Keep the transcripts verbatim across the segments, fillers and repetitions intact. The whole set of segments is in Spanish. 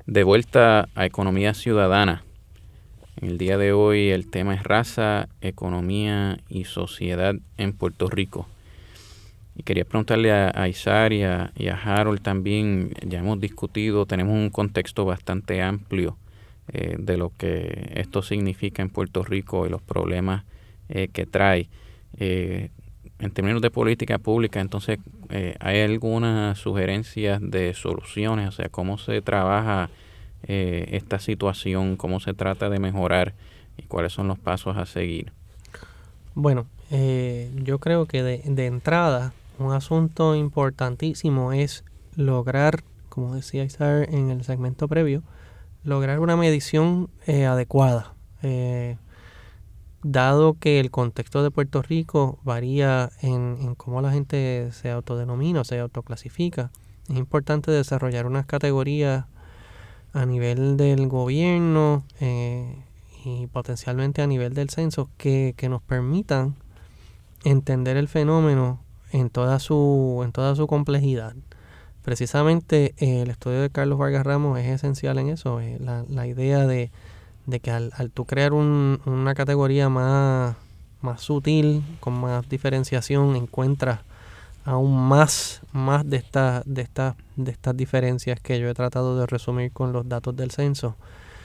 De vuelta a Economía Ciudadana. En el día de hoy el tema es raza, economía y sociedad en Puerto Rico. Y quería preguntarle a, a Izar y a, y a Harold también, ya hemos discutido, tenemos un contexto bastante amplio eh, de lo que esto significa en Puerto Rico y los problemas eh, que trae. Eh, en términos de política pública, entonces, eh, ¿hay algunas sugerencias de soluciones? O sea, ¿cómo se trabaja eh, esta situación? ¿Cómo se trata de mejorar? ¿Y cuáles son los pasos a seguir? Bueno, eh, yo creo que de, de entrada, un asunto importantísimo es lograr, como decía Isar en el segmento previo, lograr una medición eh, adecuada. Eh, dado que el contexto de Puerto Rico varía en, en cómo la gente se autodenomina o se autoclasifica, es importante desarrollar unas categorías a nivel del gobierno eh, y potencialmente a nivel del censo que, que nos permitan entender el fenómeno en toda su, en toda su complejidad. Precisamente eh, el estudio de Carlos Vargas Ramos es esencial en eso, eh, la, la idea de de que al, al tú crear un, una categoría más, más sutil, con más diferenciación, encuentras aún más, más de, esta, de, esta, de estas diferencias que yo he tratado de resumir con los datos del censo.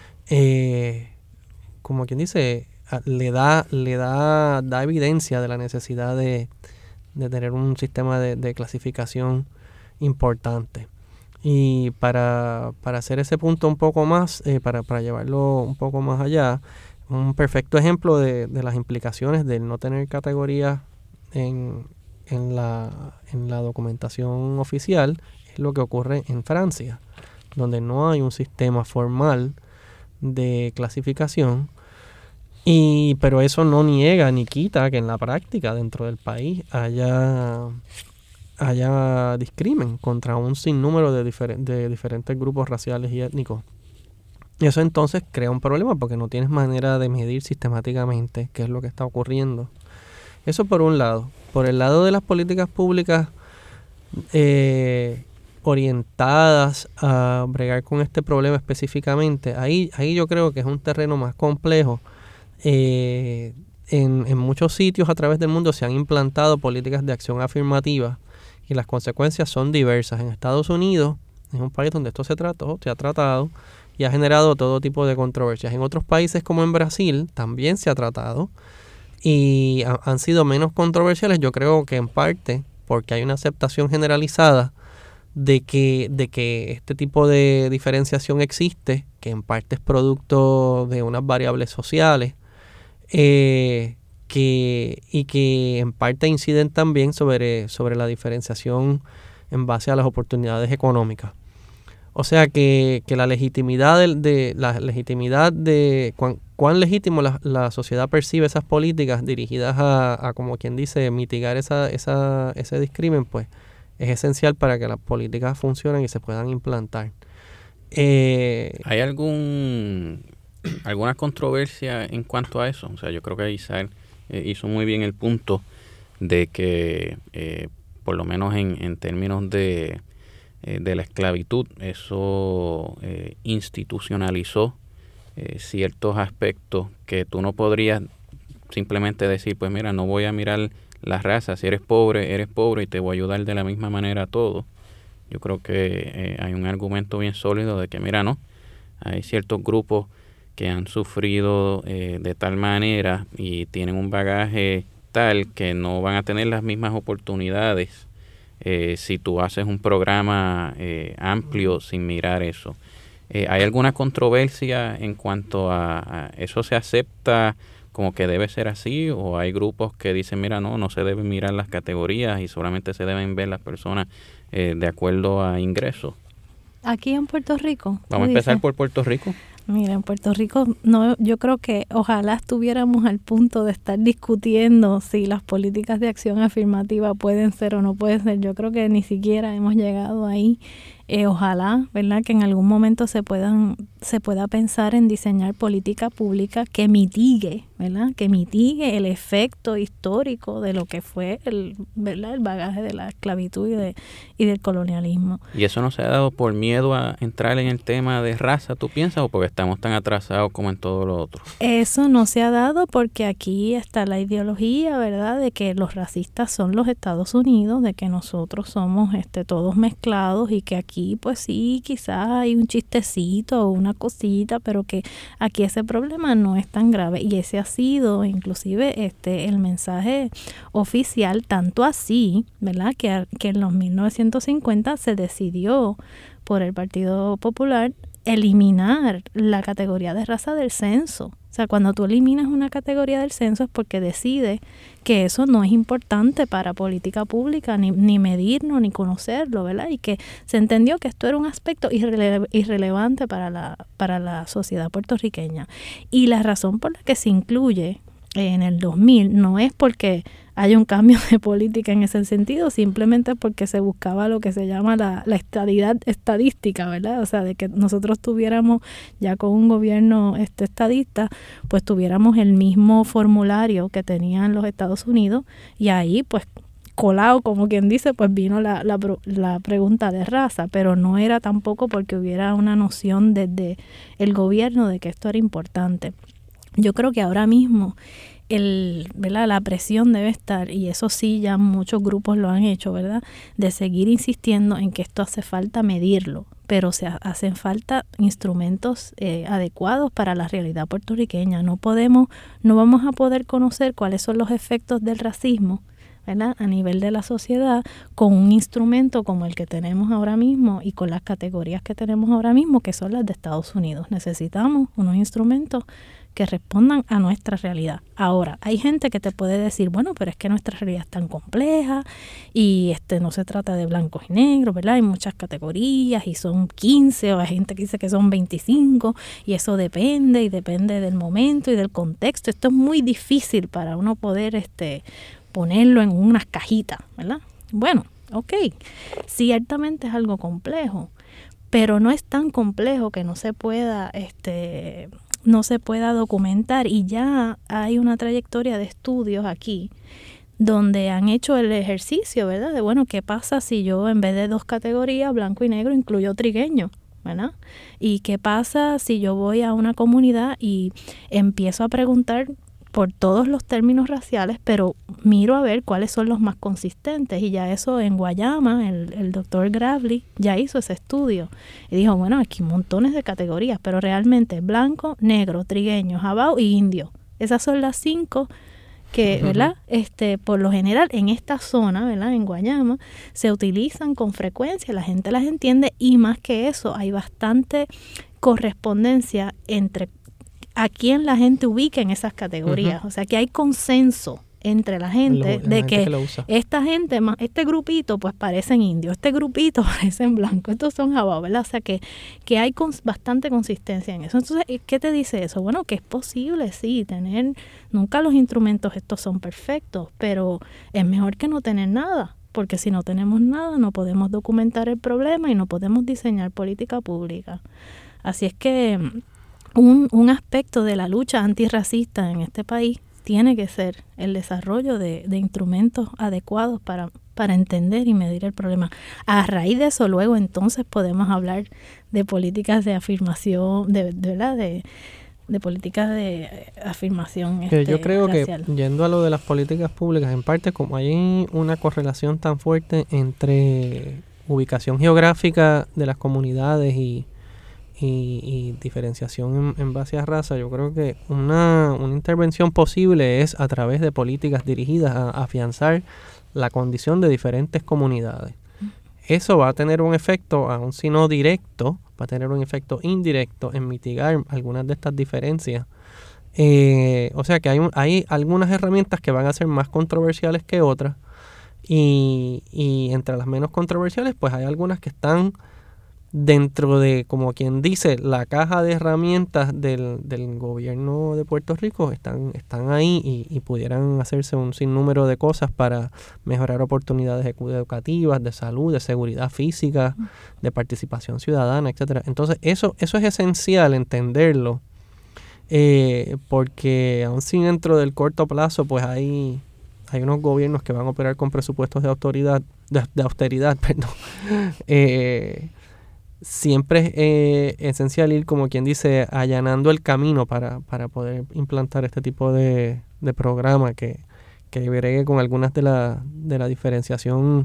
Eh, como quien dice, le da, le da, da evidencia de la necesidad de, de tener un sistema de, de clasificación importante. Y para, para hacer ese punto un poco más, eh, para, para llevarlo un poco más allá, un perfecto ejemplo de, de las implicaciones del no tener categorías en, en, la, en la documentación oficial es lo que ocurre en Francia, donde no hay un sistema formal de clasificación, y, pero eso no niega ni quita que en la práctica dentro del país haya... haya discrimen contra un sinnúmero de, difer- de diferentes grupos raciales y étnicos. Y eso entonces crea un problema porque no tienes manera de medir sistemáticamente qué es lo que está ocurriendo. Eso por un lado. Por el lado de las políticas públicas eh, orientadas a bregar con este problema específicamente, ahí, ahí yo creo que es un terreno más complejo. Eh, en, en muchos sitios a través del mundo se han implantado políticas de acción afirmativa y las consecuencias son diversas. En Estados Unidos es un país donde esto se trató, se ha tratado y ha generado todo tipo de controversias. En otros países como en Brasil también se ha tratado y ha, han sido menos controversiales, yo creo que en parte porque hay una aceptación generalizada de que, de que este tipo de diferenciación existe, que en parte es producto de unas variables sociales, eh, que, y que en parte inciden también sobre, sobre la diferenciación en base a las oportunidades económicas. O sea que, que la legitimidad de, de la legitimidad de cuán, cuán legítimo la, la sociedad percibe esas políticas dirigidas a, a como quien dice, mitigar esa, esa, ese discrimen, pues es esencial para que las políticas funcionen y se puedan implantar. Eh, ¿Hay algún alguna controversia en cuanto a eso? O sea, yo creo que Isaac eh, hizo muy bien el punto de que, eh, por lo menos en, en términos de, eh, de la esclavitud, eso eh, institucionalizó eh, ciertos aspectos que tú no podrías simplemente decir, pues mira, no voy a mirar la raza, si eres pobre, eres pobre y te voy a ayudar de la misma manera a todo. Yo creo que eh, hay un argumento bien sólido de que, mira, no, hay ciertos grupos que han sufrido eh, de tal manera y tienen un bagaje tal que no van a tener las mismas oportunidades eh, si tú haces un programa eh, amplio sin mirar eso. Eh, ¿Hay alguna controversia en cuanto a, a eso? ¿Se acepta como que debe ser así? ¿O hay grupos que dicen, mira, no, no se deben mirar las categorías y solamente se deben ver las personas eh, de acuerdo a ingresos? Aquí en Puerto Rico. Vamos a empezar por Puerto Rico. Mira, en Puerto Rico no, yo creo que ojalá estuviéramos al punto de estar discutiendo si las políticas de acción afirmativa pueden ser o no pueden ser. Yo creo que ni siquiera hemos llegado ahí. Eh, ojalá, ¿verdad?, que en algún momento se puedan se pueda pensar en diseñar política pública que mitigue, ¿verdad?, que mitigue el efecto histórico de lo que fue el, ¿verdad?, el bagaje de la esclavitud y, de, y del colonialismo. ¿Y eso no se ha dado por miedo a entrar en el tema de raza, tú piensas, o porque estamos tan atrasados como en todo lo otro? Eso no se ha dado porque aquí está la ideología, ¿verdad?, de que los racistas son los Estados Unidos, de que nosotros somos este todos mezclados y que aquí pues sí, quizás hay un chistecito o una cosita, pero que aquí ese problema no es tan grave, y ese ha sido inclusive este el mensaje oficial, tanto así, ¿verdad?, que, que en los mil novecientos cincuenta se decidió por el Partido Popular eliminar la categoría de raza del censo. O sea, cuando tú eliminas una categoría del censo es porque decides que eso no es importante para política pública, ni, ni medirlo, ni conocerlo, ¿verdad? Y que se entendió que esto era un aspecto irrele- irrelevante para la, para la sociedad puertorriqueña. Y la razón por la que se incluye en el dos mil no es porque haya un cambio de política en ese sentido, simplemente porque se buscaba lo que se llama la, la estadidad estadística, ¿verdad? O sea, de que nosotros tuviéramos, ya con un gobierno este estadista, pues tuviéramos el mismo formulario que tenían los Estados Unidos, y ahí pues colado, como quien dice, pues vino la, la, la pregunta de raza, pero no era tampoco porque hubiera una noción desde el gobierno de que esto era importante. Yo creo que ahora mismo el, ¿verdad?, la presión debe estar, y eso sí ya muchos grupos lo han hecho, ¿verdad?, de seguir insistiendo en que esto hace falta medirlo, pero se hacen falta instrumentos eh, adecuados para la realidad puertorriqueña. No podemos, no vamos a poder conocer cuáles son los efectos del racismo, ¿verdad?, a nivel de la sociedad con un instrumento como el que tenemos ahora mismo y con las categorías que tenemos ahora mismo, que son las de Estados Unidos. Necesitamos unos instrumentos que respondan a nuestra realidad. Ahora, hay gente que te puede decir, bueno, pero es que nuestra realidad es tan compleja y este no se trata de blancos y negros, ¿verdad? Hay muchas categorías y son quince, o hay gente que dice que son veinticinco, y eso depende y depende del momento y del contexto. Esto es muy difícil para uno poder este ponerlo en unas cajitas, ¿verdad? Bueno, ok, ciertamente es algo complejo, pero no es tan complejo que no se pueda este no se pueda documentar, y ya hay una trayectoria de estudios aquí donde han hecho el ejercicio, ¿verdad?, de bueno, ¿qué pasa si yo en vez de dos categorías, blanco y negro, incluyo trigueño, ¿verdad? ¿Y qué pasa si yo voy a una comunidad y empiezo a preguntar por todos los términos raciales, pero miro a ver cuáles son los más consistentes? Y ya eso en Guayama, el, el doctor Gravely ya hizo ese estudio y dijo, bueno, aquí montones de categorías, pero realmente blanco, negro, trigueño, jabao y indio. Esas son las cinco que, uh-huh. ¿verdad? Este, por lo general en esta zona, ¿verdad?, en Guayama, se utilizan con frecuencia, la gente las entiende, y más que eso, hay bastante correspondencia entre a quién la gente ubica en esas categorías. Uh-huh. O sea, que hay consenso entre la gente lo, de que, que esta gente, este grupito, pues parecen indios, este grupito parecen blancos, estos son jabaos, ¿verdad? O sea, que, que hay cons, bastante consistencia en eso. Entonces, ¿qué te dice eso? Bueno, que es posible, sí, tener, nunca los instrumentos estos son perfectos, pero es mejor que no tener nada, porque si no tenemos nada, no podemos documentar el problema y no podemos diseñar política pública. Así es que Un, un aspecto de la lucha antirracista en este país tiene que ser el desarrollo de, de instrumentos adecuados para, para entender y medir el problema. A raíz de eso, luego entonces podemos hablar de políticas de afirmación, de, de verdad, de, de políticas de afirmación este, Yo creo racial. Que yendo a lo de las políticas públicas, en parte como hay una correlación tan fuerte entre ubicación geográfica de las comunidades y Y, y diferenciación en, en base a raza, yo creo que una, una intervención posible es a través de políticas dirigidas a, a afianzar la condición de diferentes comunidades. Eso va a tener un efecto, aun si no directo, va a tener un efecto indirecto en mitigar algunas de estas diferencias. Eh, o sea que hay, un, hay algunas herramientas que van a ser más controversiales que otras, y, y entre las menos controversiales pues hay algunas que están dentro de, como quien dice, la caja de herramientas del, del gobierno de Puerto Rico están, están ahí y, y pudieran hacerse un sinnúmero de cosas para mejorar oportunidades educativas, de salud, de seguridad física, de participación ciudadana, etcétera. Entonces, eso, eso es esencial entenderlo, eh, porque aun si dentro del corto plazo, pues hay, hay unos gobiernos que van a operar con presupuestos de autoridad, de, de austeridad, perdón, eh, siempre es eh, esencial ir, como quien dice, allanando el camino para, para poder implantar este tipo de, de programa que, que bregue con algunas de la, de la diferenciación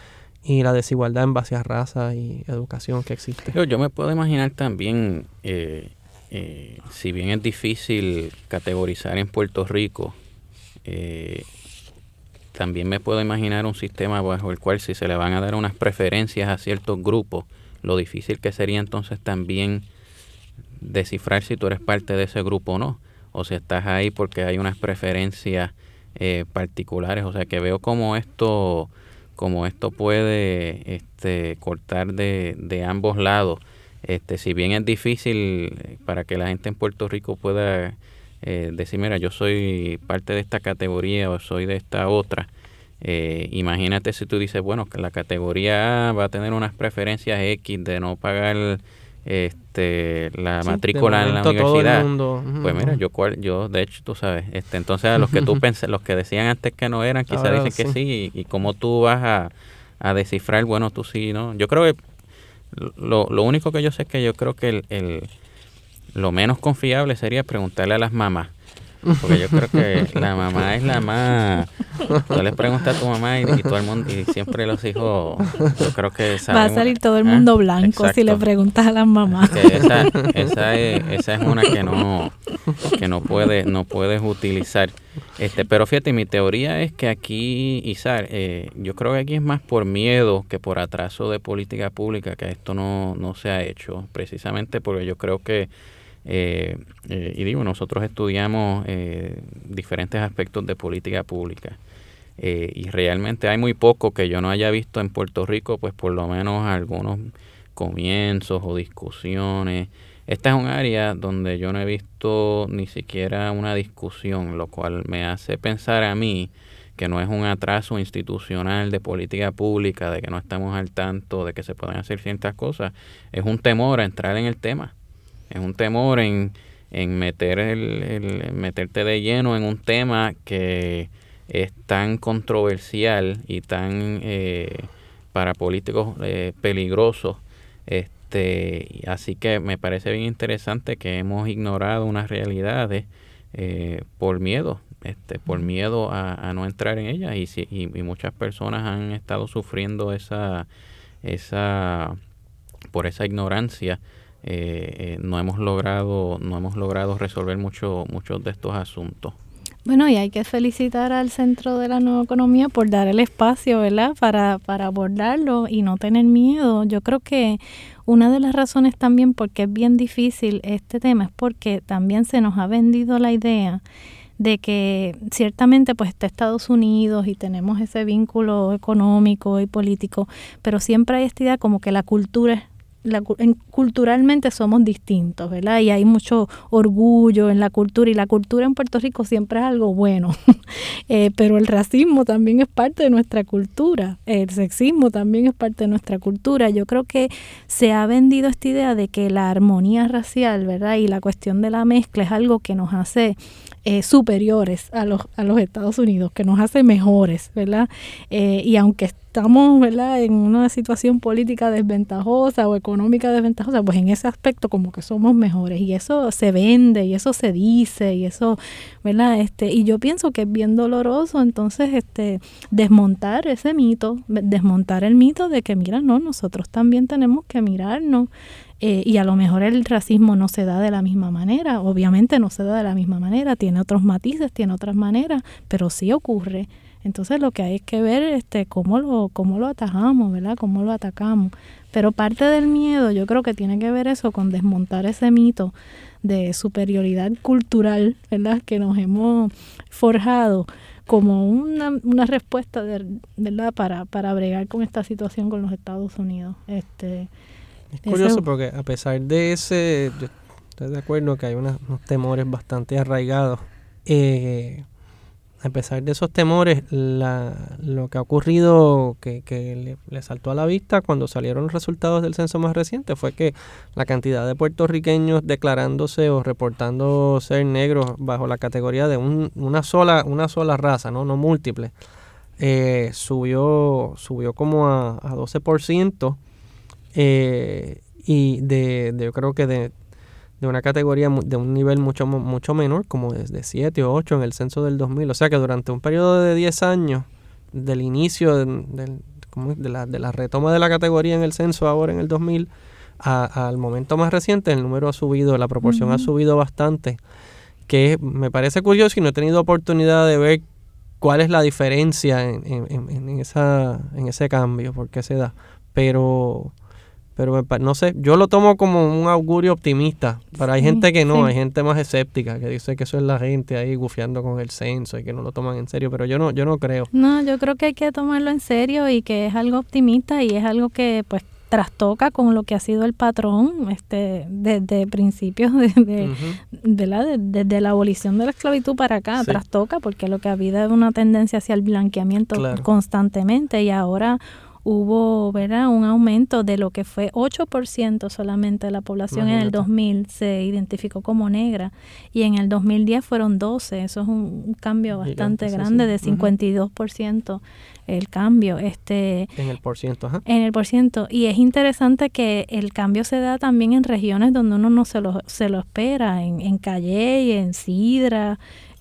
y la desigualdad en base a raza y educación que existe. Yo, yo me puedo imaginar también, eh, eh, si bien es difícil categorizar en Puerto Rico, eh, también me puedo imaginar un sistema bajo el cual si se le van a dar unas preferencias a ciertos grupos, lo difícil que sería entonces también descifrar si tú eres parte de ese grupo o no, o si estás ahí porque hay unas preferencias eh, particulares. O sea que veo como esto, como esto puede este, cortar de, de ambos lados. Este, si bien es difícil para que la gente en Puerto Rico pueda eh, decir, mira, yo soy parte de esta categoría o soy de esta otra. Eh, imagínate si tú dices, bueno, que la categoría A va a tener unas preferencias X de no pagar este la sí, matrícula en la universidad. Mundo, uh-huh. Pues mira, yo cual, yo de hecho tú sabes, este entonces a los que tú pensé, los que decían antes que no eran, quizás dicen sí. que sí, y, y cómo tú vas a, a descifrar, bueno, tú sí, ¿no? Yo creo que lo, lo único que yo sé es que yo creo que el, el lo menos confiable sería preguntarle a las mamás. Porque yo creo que la mamá es la más... Tú le preguntas a tu mamá y, y todo el mundo, y siempre los hijos, yo creo que sabemos. Va a salir todo el mundo ¿eh? blanco. Exacto. Si le preguntas a las mamás. Esa, esa, es, esa es una que no que no puedes no puedes utilizar. Este, pero fíjate, mi teoría es que aquí, Izar, eh, yo creo que aquí es más por miedo que por atraso de política pública que esto no, no se ha hecho. Precisamente porque yo creo que Eh, eh, y digo, nosotros estudiamos eh, diferentes aspectos de política pública eh, y realmente hay muy poco que yo no haya visto en Puerto Rico, pues por lo menos algunos comienzos o discusiones. Esta es un área donde yo no he visto ni siquiera una discusión, lo cual me hace pensar a mí que no es un atraso institucional de política pública, de que no estamos al tanto, de que se pueden hacer ciertas cosas, es un temor a entrar en el tema. Es un temor en, en meter el, el meterte de lleno en un tema que es tan controversial y tan eh, para políticos eh, peligroso. Este, así que me parece bien interesante que hemos ignorado unas realidades eh, por miedo, este, por miedo a, a no entrar en ellas, y, si, y, y muchas personas han estado sufriendo esa, esa, por esa ignorancia. Eh, eh, no hemos logrado no hemos logrado resolver mucho, muchos de estos asuntos. Bueno, y hay que felicitar al Centro de la Nueva Economía por dar el espacio, ¿verdad?, para, para abordarlo y no tener miedo. Yo creo que una de las razones también porque es bien difícil este tema es porque también se nos ha vendido la idea de que ciertamente pues está Estados Unidos y tenemos ese vínculo económico y político, pero siempre hay esta idea como que la cultura es La, en, culturalmente somos distintos, ¿verdad? Y hay mucho orgullo en la cultura, y la cultura en Puerto Rico siempre es algo bueno, eh, pero el racismo también es parte de nuestra cultura, el sexismo también es parte de nuestra cultura. Yo creo que se ha vendido esta idea de que la armonía racial, ¿verdad?, y la cuestión de la mezcla es algo que nos hace eh, superiores a los, a los Estados Unidos, que nos hace mejores, ¿verdad? Eh, y aunque estamos, ¿verdad?, en una situación política desventajosa o económica desventajosa, pues en ese aspecto como que somos mejores, y eso se vende y eso se dice y eso, ¿verdad? Este, y yo pienso que es bien doloroso entonces este desmontar ese mito, desmontar el mito de que mira, no, nosotros también tenemos que mirarnos. Eh, y a lo mejor el racismo no se da de la misma manera, obviamente no se da de la misma manera, tiene otros matices, tiene otras maneras, pero sí ocurre. Entonces lo que hay es que ver este cómo lo cómo lo atajamos, ¿verdad? Cómo lo atacamos. Pero parte del miedo yo creo que tiene que ver eso con desmontar ese mito de superioridad cultural, ¿verdad?, que nos hemos forjado como una, una respuesta de, ¿verdad?, para, para bregar con esta situación con los Estados Unidos. Este Es curioso Ese- porque a pesar de ese, yo estoy de acuerdo que hay unas- unos temores bastante arraigados. Eh, a pesar de esos temores, la, lo que ha ocurrido que, que le, le saltó a la vista cuando salieron los resultados del censo más reciente fue que la cantidad de puertorriqueños declarándose o reportando ser negros bajo la categoría de un- una sola una sola raza, no no múltiples, eh, subió subió como a, a doce por ciento, eh, y de, de yo creo que de, de una categoría mu- de un nivel mucho mo- mucho menor, como desde siete o ocho en el censo del dos mil. O sea que durante un periodo de diez años, del inicio de, del- ¿cómo es? de, la, de la retoma de la categoría en el censo ahora en el dos mil, a- al momento más reciente, el número ha subido, la proporción ha Ujú. subido bastante, que me parece curioso y no he tenido oportunidad de ver cuál es la diferencia en, en, en- en esa, en ese cambio, por qué se da. Pero, pero me pa- no sé, yo lo tomo como un augurio optimista. Pero hay Sí, gente que no, sí. hay gente más escéptica, que dice que eso es la gente ahí gufiando con el censo y que no lo toman en serio. Pero yo no, yo no creo. No, yo creo que hay que tomarlo en serio y que es algo optimista y es algo que pues trastoca con lo que ha sido el patrón este desde principios de, de, Ujú. de la de- desde la abolición de la esclavitud para acá, Sí. trastoca porque lo que ha habido es una tendencia hacia el blanqueamiento Claro. constantemente y ahora hubo, ¿verdad?, un aumento de lo que fue ocho por ciento solamente de la población en el Imagínate. dos mil se identificó como negra y en el dos mil diez fueron doce, eso es un, un cambio bastante Gigante, sí, grande sí. de Ujú. cincuenta y dos por ciento el cambio este En el por ciento, ajá. en el por ciento. Y es interesante que el cambio se da también en regiones donde uno no se lo, se lo espera, en, en Calley, en Sidra,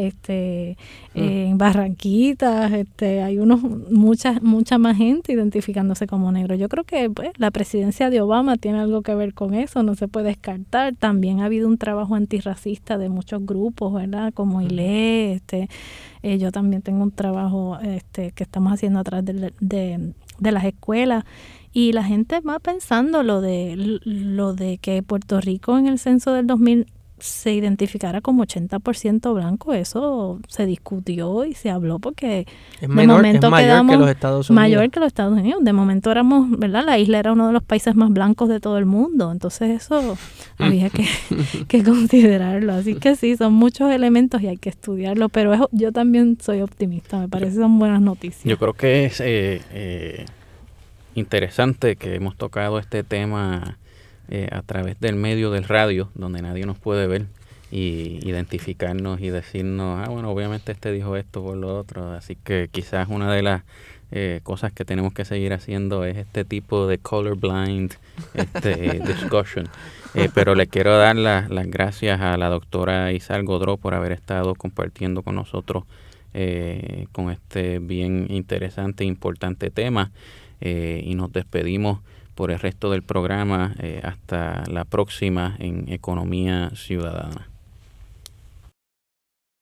este, Mm. eh, en Barranquitas, este, hay unos mucha, mucha más gente identificándose como negro. Yo creo que pues, la presidencia de Obama tiene algo que ver con eso, no se puede descartar. También ha habido un trabajo antirracista de muchos grupos, ¿verdad? Como I L E, este, eh, yo también tengo un trabajo este, que estamos haciendo a través de, de, de las escuelas y la gente va pensando lo de lo de que Puerto Rico en el censo del dos mil se identificara como ochenta por ciento blanco, eso se discutió y se habló porque Es de menor, es momento mayor quedamos que los Estados Unidos. mayor que los Estados Unidos. De momento éramos, ¿verdad? La isla era uno de los países más blancos de todo el mundo, entonces eso había que, que considerarlo. Así que sí, son muchos elementos y hay que estudiarlo, pero es- yo también soy optimista, me parece que son buenas noticias. Yo creo que es eh, eh, interesante que hemos tocado este tema eh, a través del medio del radio, donde nadie nos puede ver y identificarnos y decirnos, ah, bueno, obviamente este dijo esto por lo otro. Así que quizás una de las eh, cosas que tenemos que seguir haciendo es este tipo de colorblind este, discussion. Eh, pero le quiero dar la- las gracias a la doctora Isabel Godreau por haber estado compartiendo con nosotros eh, con este bien interesante e importante tema. Eh, y nos despedimos por el resto del programa eh, hasta la próxima en Economía Ciudadana.